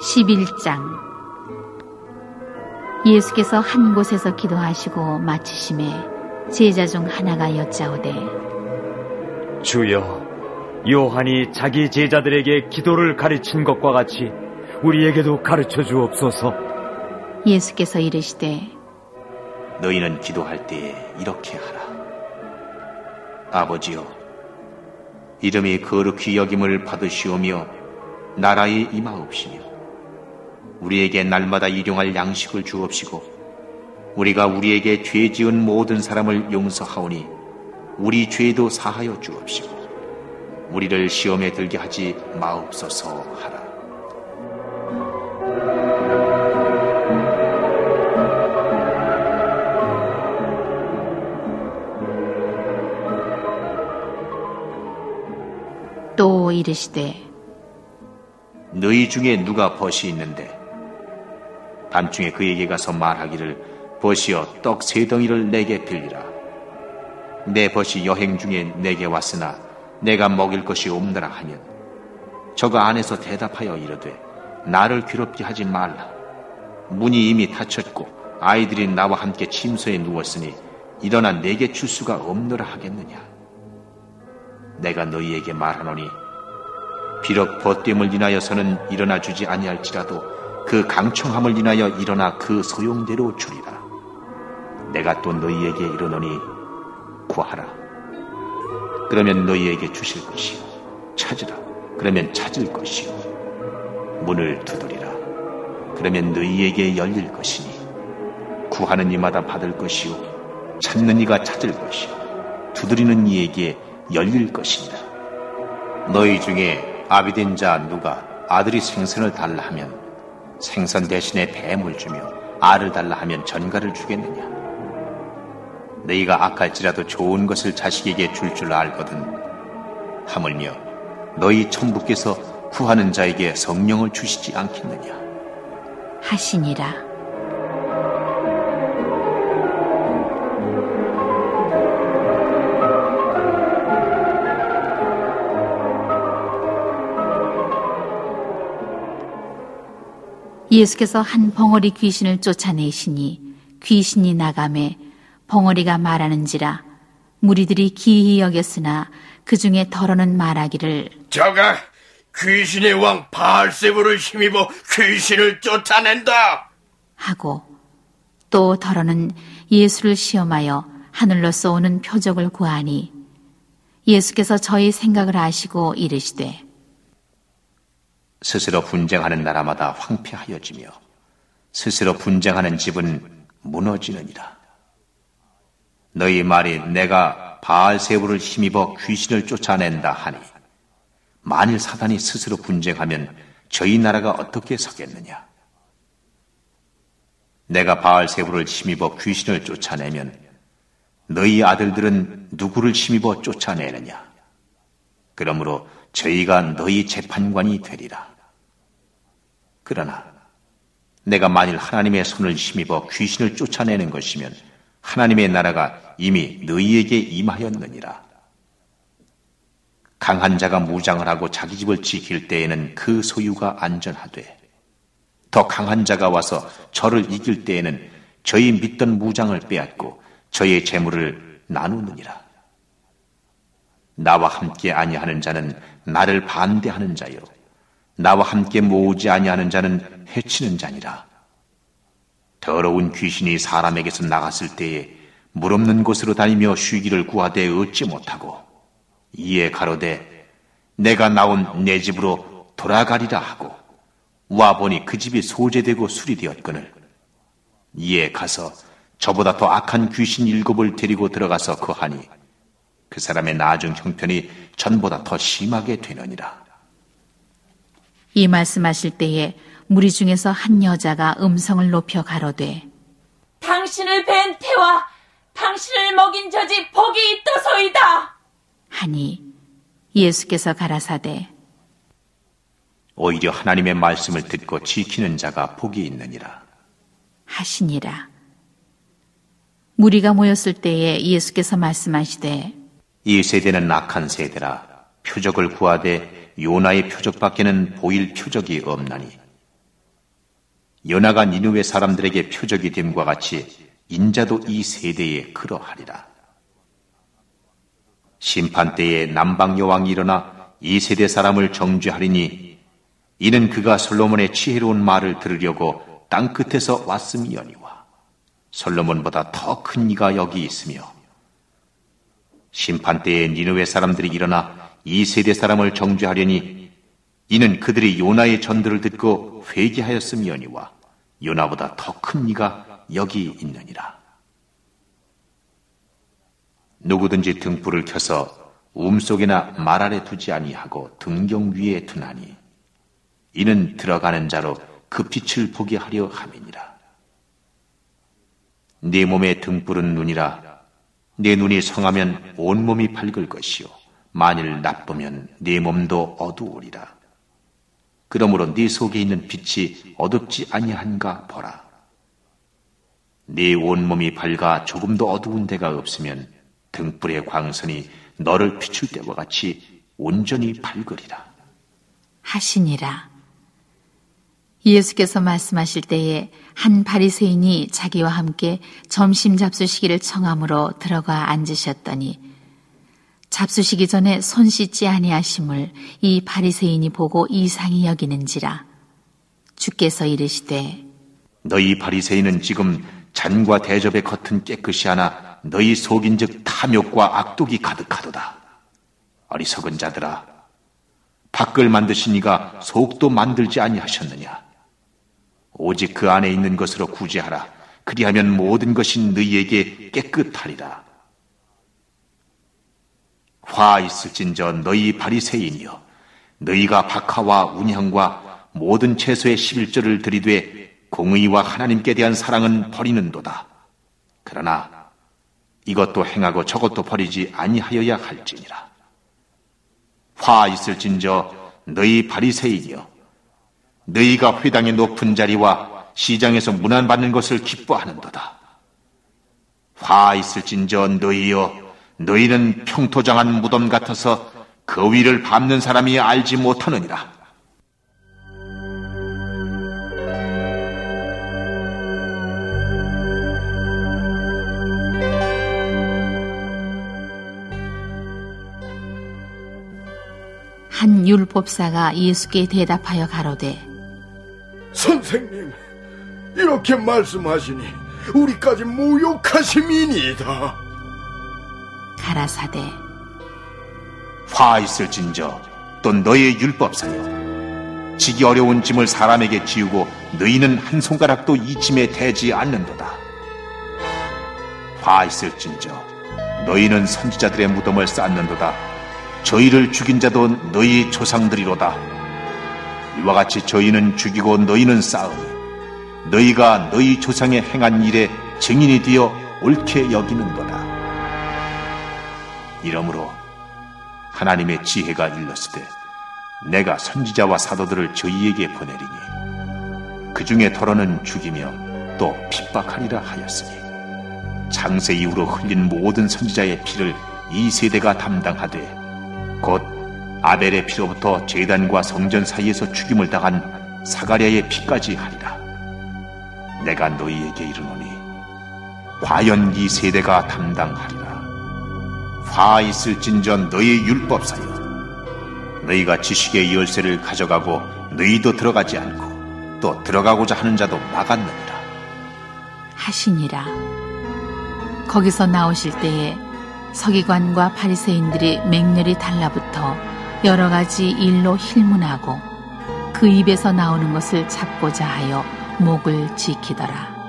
11장. 예수께서 한 곳에서 기도하시고 마치심에 제자 중 하나가 여짜오되, 주여, 요한이 자기 제자들에게 기도를 가르친 것과 같이 우리에게도 가르쳐 주옵소서. 예수께서 이르시되, 너희는 기도할 때에 이렇게 하라. 아버지여, 이름이 거룩히 여김을 받으시오며 나라에 임하옵시며 우리에게 날마다 일용할 양식을 주옵시고 우리가 우리에게 죄 지은 모든 사람을 용서하오니 우리 죄도 사하여 주옵시고 우리를 시험에 들게 하지 마옵소서 하라. 또 이르시되, 너희 중에 누가 벗이 있는데 밤중에 그에게 가서 말하기를, 벗이여 떡 3덩이를 내게 빌리라. 내 벗이 여행 중에 내게 왔으나 내가 먹일 것이 없느라 하면 저가 안에서 대답하여 이르되, 나를 괴롭게 하지 말라. 문이 이미 닫혔고 아이들이 나와 함께 침소에 누웠으니 일어나 내게 줄 수가 없느라 하겠느냐. 내가 너희에게 말하노니 비록 벗됨을 인하여서는 일어나 주지 아니할지라도 그 강청함을 인하여 일어나 그 소용대로 주리라. 내가 또 너희에게 이르노니 구하라, 그러면 너희에게 주실 것이요. 찾으라, 그러면 찾을 것이요. 문을 두드리라, 그러면 너희에게 열릴 것이니 구하는 이마다 받을 것이요 찾는 이가 찾을 것이요 두드리는 이에게 열릴 것이니라. 너희 중에 아비된 자 누가 아들이 생선을 달라 하면 생선 대신에 뱀을 주며 알을 달라 하면 전갈을 주겠느냐? 너희가 악할지라도 좋은 것을 자식에게 줄 줄 알거든 하물며 너희 천부께서 구하는 자에게 성령을 주시지 않겠느냐 하시니라. 예수께서 한 벙어리 귀신을 쫓아내시니 귀신이 나가매 벙어리가 말하는지라 무리들이 기이히 여겼으나 그 중에 더러는 말하기를, 저가 귀신의 왕 바알세부를 힘입어 귀신을 쫓아낸다 하고, 또 더러는 예수를 시험하여 하늘로 쏘는 표적을 구하니 예수께서 저희 생각을 아시고 이르시되, 스스로 분쟁하는 나라마다 황폐하여지며 스스로 분쟁하는 집은 무너지느니라. 너희 말이 내가 바알세부를 힘입어 귀신을 쫓아낸다 하니 만일 사단이 스스로 분쟁하면 저희 나라가 어떻게 서겠느냐? 내가 바알세부를 힘입어 귀신을 쫓아내면 너희 아들들은 누구를 힘입어 쫓아내느냐? 그러므로 저희가 너희 재판관이 되리라. 그러나 내가 만일 하나님의 손을 힘입어 귀신을 쫓아내는 것이면 하나님의 나라가 이미 너희에게 임하였느니라. 강한 자가 무장을 하고 자기 집을 지킬 때에는 그 소유가 안전하되 더 강한 자가 와서 저를 이길 때에는 저희 믿던 무장을 빼앗고 저의 재물을 나누느니라. 나와 함께 아니하는 자는 나를 반대하는 자요 나와 함께 모으지 아니하는 자는 해치는 자니라. 더러운 귀신이 사람에게서 나갔을 때에 물 없는 곳으로 다니며 쉬기를 구하되 얻지 못하고 이에 가로되 내가 나온 내 집으로 돌아가리라 하고 와보니 그 집이 소재되고 수리되었거늘 이에 가서 저보다 더 악한 귀신 7을 데리고 들어가서 거하니 그 사람의 나중 형편이 전보다 더 심하게 되느니라. 이 말씀하실 때에 무리 중에서 한 여자가 음성을 높여 가로되, 당신을 뵌 태와 당신을 먹인 저지 복이 있도소이다 하니 예수께서 가라사대, 오히려 하나님의 말씀을 듣고 지키는 자가 복이 있느니라 하시니라. 무리가 모였을 때에 예수께서 말씀하시되, 이 세대는 악한 세대라. 표적을 구하되 요나의 표적밖에는 보일 표적이 없나니 요나가 니느웨 사람들에게 표적이 됨과 같이 인자도 이 세대에 그러하리라. 심판때에 남방 여왕이 일어나 이 세대 사람을 정죄하리니 이는 그가 솔로몬의 지혜로운 말을 들으려고 땅끝에서 왔음이오니와 솔로몬보다 더 큰 이가 여기 있으며 심판때에 니느웨 사람들이 일어나 이 세대 사람을 정죄하려니 이는 그들이 요나의 전도를 듣고 회개하였음이오니와 요나보다 더 큰 이가 여기 있느니라. 누구든지 등불을 켜서 움속이나 말 아래 두지 아니하고 등경 위에 두나니 이는 들어가는 자로 그 빛을 보게 하려 함이니라. 네 몸의 등불은 눈이라. 네 눈이 성하면 온몸이 밝을 것이요 만일 나쁘면 네 몸도 어두우리라. 그러므로 네 속에 있는 빛이 어둡지 아니한가 보라. 네 온몸이 밝아 조금도 어두운 데가 없으면 등불의 광선이 너를 비출 때와 같이 온전히 밝으리라. 하시니라. 예수께서 말씀하실 때에 한 바리새인이 자기와 함께 점심 잡수시기를 청함으로 들어가 앉으셨더니 잡수시기 전에 손 씻지 아니하심을 이 바리새인이 보고 이상히 여기는지라. 주께서 이르시되 너희 바리새인은 지금 잔과 대접의 겉은 깨끗이 하나 너희 속인즉 탐욕과 악독이 가득하도다. 어리석은 자들아, 밖을 만드시니가 속도 만들지 아니하셨느냐. 오직 그 안에 있는 것으로 구제하라. 그리하면 모든 것이 너희에게 깨끗하리라. 화 있을진저 너희 바리새인이여, 너희가 박하와 운향과 모든 채소의 11조를 들이되 공의와 하나님께 대한 사랑은 버리는도다. 그러나 이것도 행하고 저것도 버리지 아니하여야 할지니라. 화 있을진저 너희 바리새인이여, 너희가 회당의 높은 자리와 시장에서 문안받는 것을 기뻐하는도다. 화 있을진저 너희여, 너희는 평토장한 무덤 같아서 그 위를 밟는 사람이 알지 못하느니라. 한 율법사가 예수께 대답하여 가로되 선생님, 이렇게 말씀하시니 우리까지 모욕하심이니이다. 가라사대 화 있을진저 또 너의 율법사여, 지기 어려운 짐을 사람에게 지우고 너희는 한 손가락도 이 짐에 대지 않는도다. 화 있을진저 너희는 선지자들의 무덤을 쌓는도다. 저희를 죽인 자도 너희 조상들이로다. 이와 같이 저희는 죽이고 너희는 쌓으니 너희가 너희 조상의 행한 일에 증인이 되어 옳게 여기는도다. 이러므로 하나님의 지혜가 일렀으되 내가 선지자와 사도들을 저희에게 보내리니 그 중에 더러는 죽이며 또 핍박하리라 하였으니 창세 이후로 흘린 모든 선지자의 피를 이 세대가 담당하되 곧 아벨의 피로부터 제단과 성전 사이에서 죽임을 당한 사가랴의 피까지 하리라. 내가 너희에게 이르노니 과연 이 세대가 담당하리라. 화 있을진저 너희 율법사여, 너희가 지식의 열쇠를 가져가고 너희도 들어가지 않고 또 들어가고자 하는 자도 막았느니라. 하시니라. 거기서 나오실 때에 서기관과 바리새인들이 맹렬히 달라붙어 여러 가지 일로 힐문하고 그 입에서 나오는 것을 잡고자 하여 목을 지키더라.